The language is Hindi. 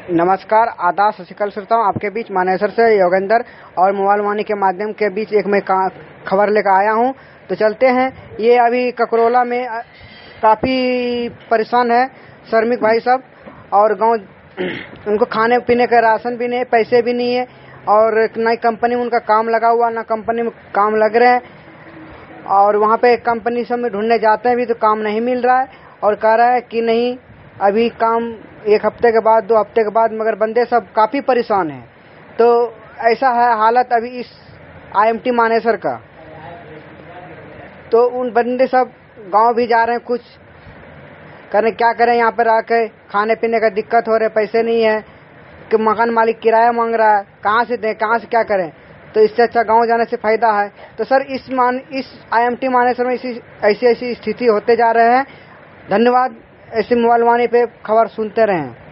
नमस्कार, आदाब, सत श्री अकाल श्रोताओं। आपके बीच मानेसर से योगेंद्र और मोबाइल वाणी के माध्यम के बीच एक मैं खबर लेकर आया हूं। तो चलते हैं। ये अभी ककरोला में काफ़ी परेशान है श्रमिक भाई सब, और गांव उनको खाने पीने का राशन भी नहीं है, पैसे भी नहीं है, और ना कंपनी में उनका काम लगा हुआ, ना कंपनी में काम लग रहे हैं। और वहाँ पे कंपनी सब में ढूंढने जाते हैं भी तो काम नहीं मिल रहा है, और कह रहा है कि नहीं अभी काम 1 हफ्ते के बाद 2 हफ्ते के बाद, मगर बंदे सब काफ़ी परेशान हैं। तो ऐसा है हालत अभी इस IMT मानेसर का। तो उन बंदे सब गांव भी जा रहे हैं, कुछ करने क्या करें, यहाँ पर आके खाने पीने का दिक्कत हो रहा है, पैसे नहीं है कि मकान मालिक किराया मांग रहा है, कहाँ से दें, कहाँ से क्या करें। तो इससे अच्छा गांव जाने से फायदा है। तो सर इस IMT मानेसर में ऐसी स्थिति होते जा रहे हैं। धन्यवाद। ऐसे मोबाइल वाणी पे खबर सुनते रहें।